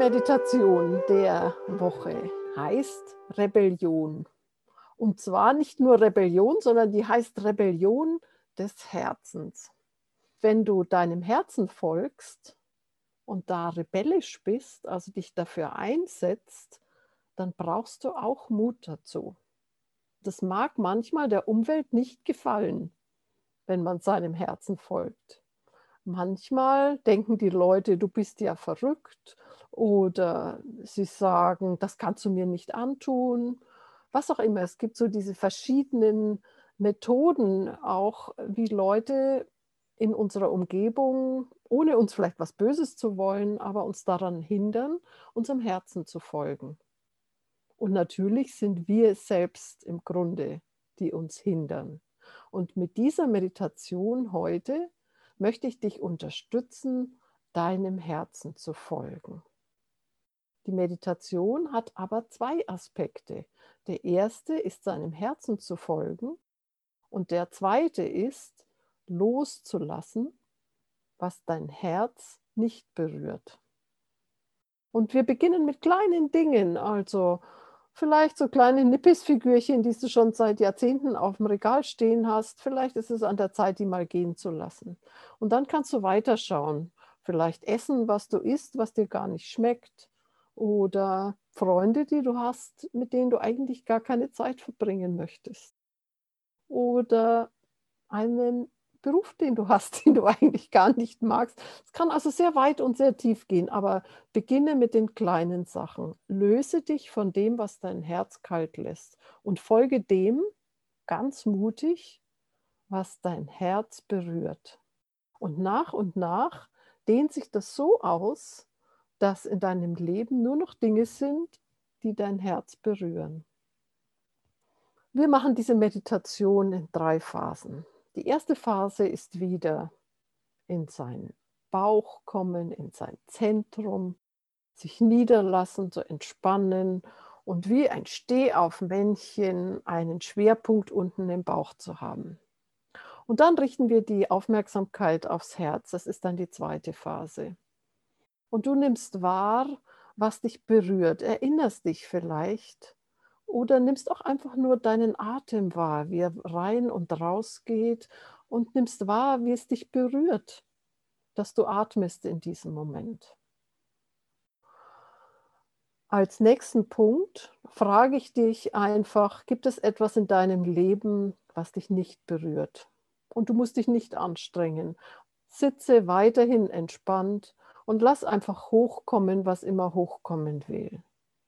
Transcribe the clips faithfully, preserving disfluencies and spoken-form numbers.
Meditation der Woche heißt Rebellion. Und zwar nicht nur Rebellion, sondern die heißt Rebellion des Herzens. Wenn du deinem Herzen folgst und da rebellisch bist, also dich dafür einsetzt, dann brauchst du auch Mut dazu. Das mag manchmal der Umwelt nicht gefallen, wenn man seinem Herzen folgt. Manchmal denken die Leute, du bist ja verrückt, oder sie sagen, das kannst du mir nicht antun. Was auch immer. Es gibt so diese verschiedenen Methoden auch, wie Leute in unserer Umgebung, ohne uns vielleicht was Böses zu wollen, aber uns daran hindern, unserem Herzen zu folgen. Und natürlich sind wir es selbst im Grunde, die uns hindern. Und mit dieser Meditation heute möchte ich dich unterstützen, deinem Herzen zu folgen. Die Meditation hat aber zwei Aspekte. Der erste ist, seinem Herzen zu folgen, und der zweite ist, loszulassen, was dein Herz nicht berührt. Und wir beginnen mit kleinen Dingen, also vielleicht so kleine Nippisfigürchen, die du schon seit Jahrzehnten auf dem Regal stehen hast. Vielleicht ist es an der Zeit, die mal gehen zu lassen. Und dann kannst du weiterschauen. Vielleicht essen, was du isst, was dir gar nicht schmeckt. Oder Freunde, die du hast, mit denen du eigentlich gar keine Zeit verbringen möchtest. Oder einen Beruf, den du hast, den du eigentlich gar nicht magst. Es kann also sehr weit und sehr tief gehen, aber beginne mit den kleinen Sachen. Löse dich von dem, was dein Herz kalt lässt, und folge dem ganz mutig, was dein Herz berührt. Und nach und nach dehnt sich das so aus, dass in deinem Leben nur noch Dinge sind, die dein Herz berühren. Wir machen diese Meditation in drei Phasen. Die erste Phase ist wieder in seinen Bauch kommen, in sein Zentrum, sich niederlassen, zu entspannen und wie ein Stehaufmännchen einen Schwerpunkt unten im Bauch zu haben. Und dann richten wir die Aufmerksamkeit aufs Herz. Das ist dann die zweite Phase. Und du nimmst wahr, was dich berührt, erinnerst dich vielleicht oder nimmst auch einfach nur deinen Atem wahr, wie er rein und raus geht, und nimmst wahr, wie es dich berührt, dass du atmest in diesem Moment. Als nächsten Punkt frage ich dich einfach, gibt es etwas in deinem Leben, was dich nicht berührt? Und du musst dich nicht anstrengen. Sitze weiterhin entspannt und lass einfach hochkommen, was immer hochkommen will.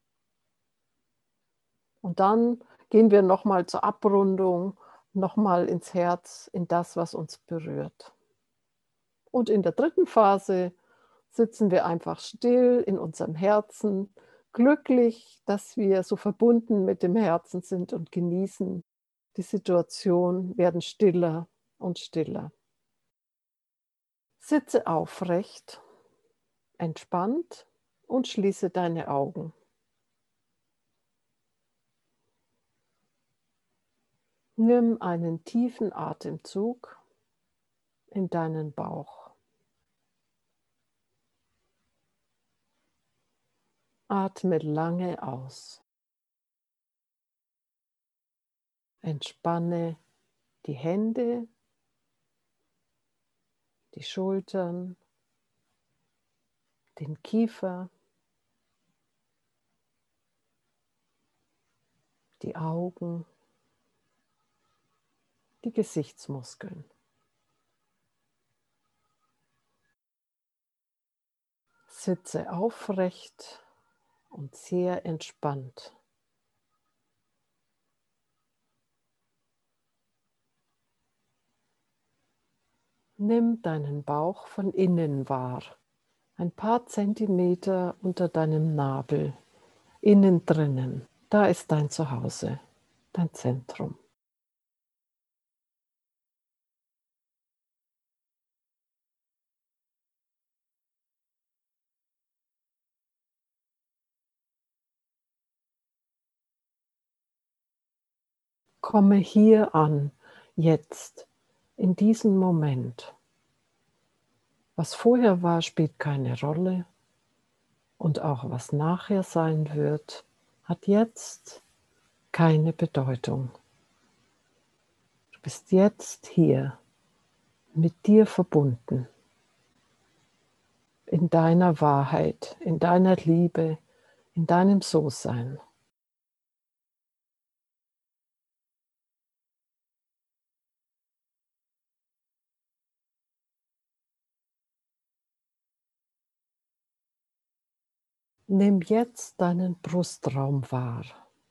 Und dann gehen wir nochmal zur Abrundung, nochmal ins Herz, in das, was uns berührt. Und in der dritten Phase sitzen wir einfach still in unserem Herzen, glücklich, dass wir so verbunden mit dem Herzen sind, und genießen die Situation, werden stiller und stiller. Sitze aufrecht, entspannt und schließe deine Augen. Nimm einen tiefen Atemzug in deinen Bauch. Atme lange aus. Entspanne die Hände, die Schultern, den Kiefer, die Augen, die Gesichtsmuskeln. Sitze aufrecht und sehr entspannt. Nimm deinen Bauch von innen wahr, ein paar Zentimeter unter deinem Nabel, innen drinnen. Da ist dein Zuhause, dein Zentrum. Komme hier an, jetzt, in diesem Moment. Was vorher war, spielt keine Rolle. Und auch was nachher sein wird, hat jetzt keine Bedeutung. Du bist jetzt hier mit dir verbunden, in deiner Wahrheit, in deiner Liebe, in deinem So-Sein. Nimm jetzt deinen Brustraum wahr,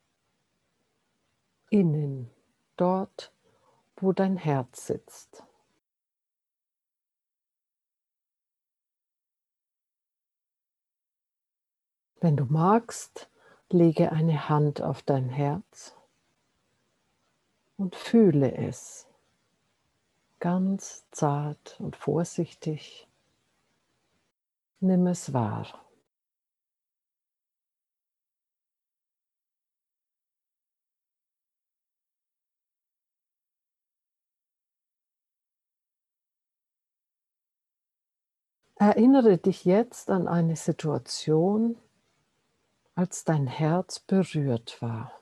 innen, dort, wo dein Herz sitzt. Wenn du magst, lege eine Hand auf dein Herz und fühle es ganz zart und vorsichtig. Nimm es wahr. Erinnere dich jetzt an eine Situation, als dein Herz berührt war.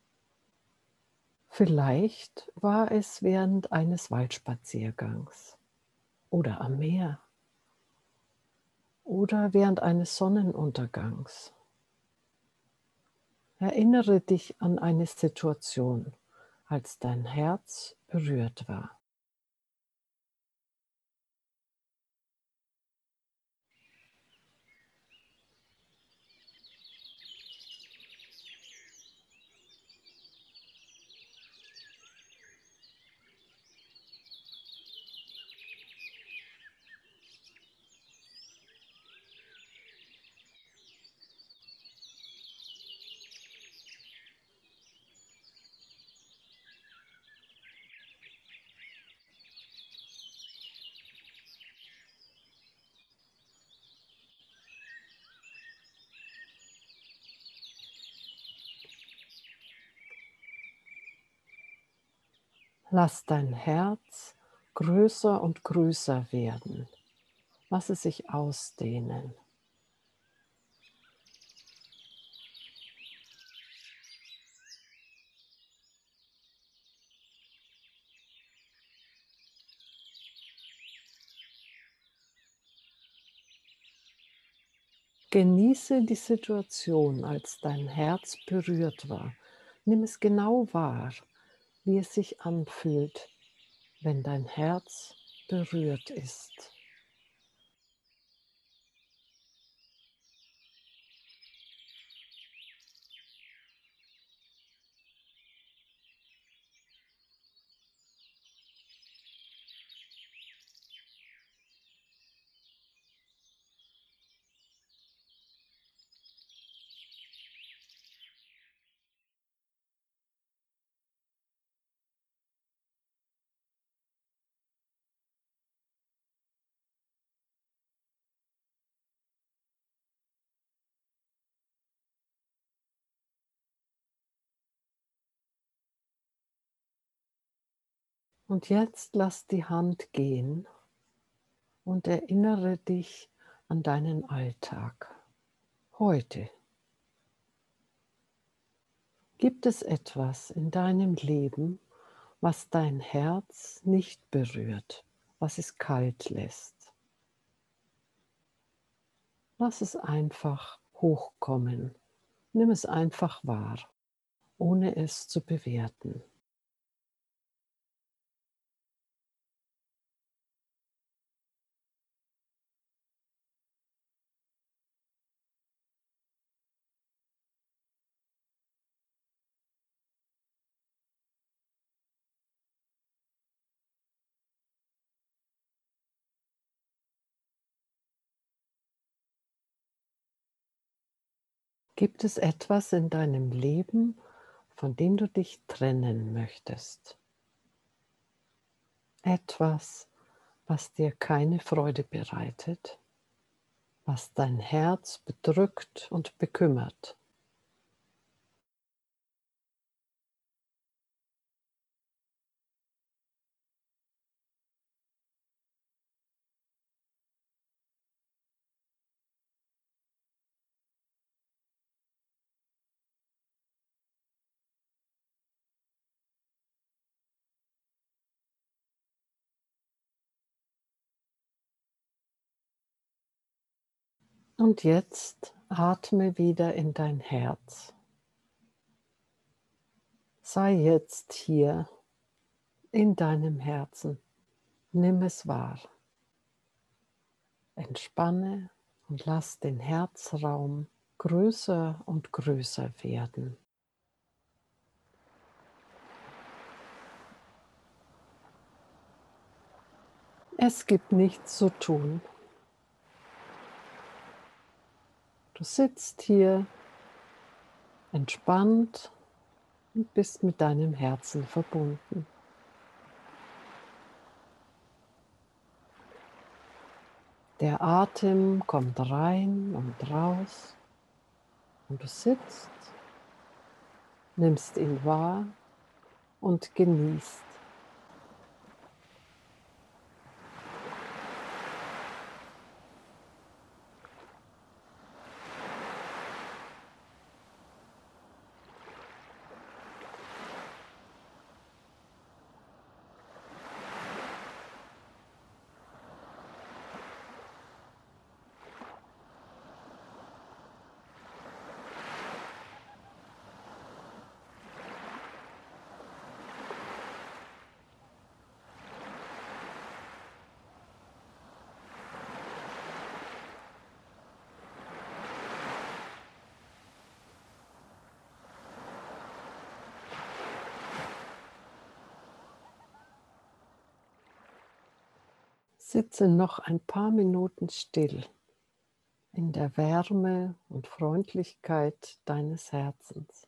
Vielleicht war es während eines Waldspaziergangs oder am Meer oder während eines Sonnenuntergangs. Erinnere dich an eine Situation, als dein Herz berührt war. Lass dein Herz größer und größer werden. Lass es sich ausdehnen. Genieße die Situation, als dein Herz berührt war. Nimm es genau wahr, wie es sich anfühlt, wenn dein Herz berührt ist. Und jetzt lass die Hand gehen und erinnere dich an deinen Alltag. Heute. Gibt es etwas in deinem Leben, was dein Herz nicht berührt, was es kalt lässt? Lass es einfach hochkommen. Nimm es einfach wahr, ohne es zu bewerten. Gibt es etwas in deinem Leben, von dem du dich trennen möchtest? Etwas, was dir keine Freude bereitet, was dein Herz bedrückt und bekümmert? Und jetzt atme wieder in dein Herz. Sei jetzt hier in deinem Herzen. Nimm es wahr. Entspanne und lass den Herzraum größer und größer werden. Es gibt nichts zu tun. Du sitzt hier entspannt und bist mit deinem Herzen verbunden. Der Atem kommt rein und raus und du sitzt, nimmst ihn wahr und genießt. Sitze noch ein paar Minuten still in der Wärme und Freundlichkeit deines Herzens.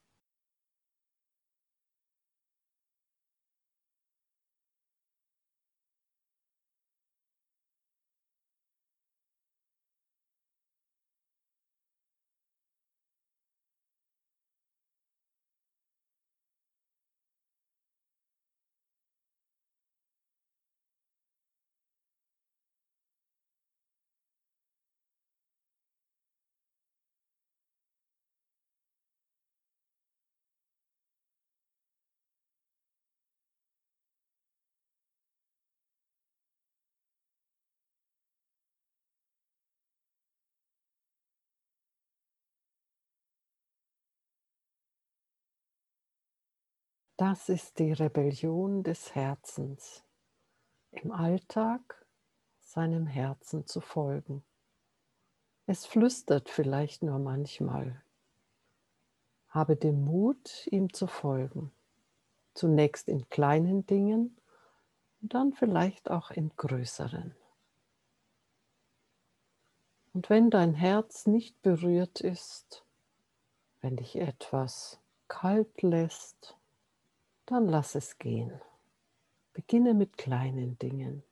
Das ist die Rebellion des Herzens, im Alltag seinem Herzen zu folgen. Es flüstert vielleicht nur manchmal. Habe den Mut, ihm zu folgen. Zunächst in kleinen Dingen und dann vielleicht auch in größeren. Und wenn dein Herz nicht berührt ist, wenn dich etwas kalt lässt, dann lass es gehen. Beginne mit kleinen Dingen.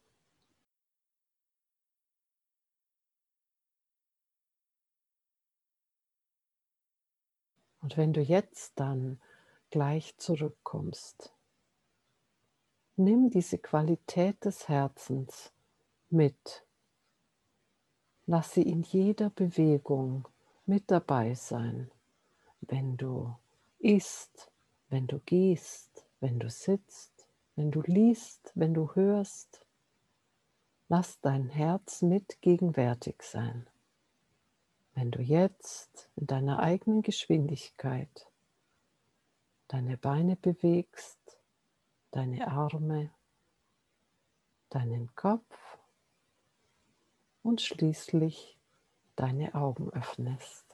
Und wenn du jetzt dann gleich zurückkommst, nimm diese Qualität des Herzens mit. Lass sie in jeder Bewegung mit dabei sein. Wenn du isst, wenn du gehst, wenn du sitzt, wenn du liest, wenn du hörst, lass dein Herz mit gegenwärtig sein. Wenn du jetzt in deiner eigenen Geschwindigkeit deine Beine bewegst, deine Arme, deinen Kopf und schließlich deine Augen öffnest.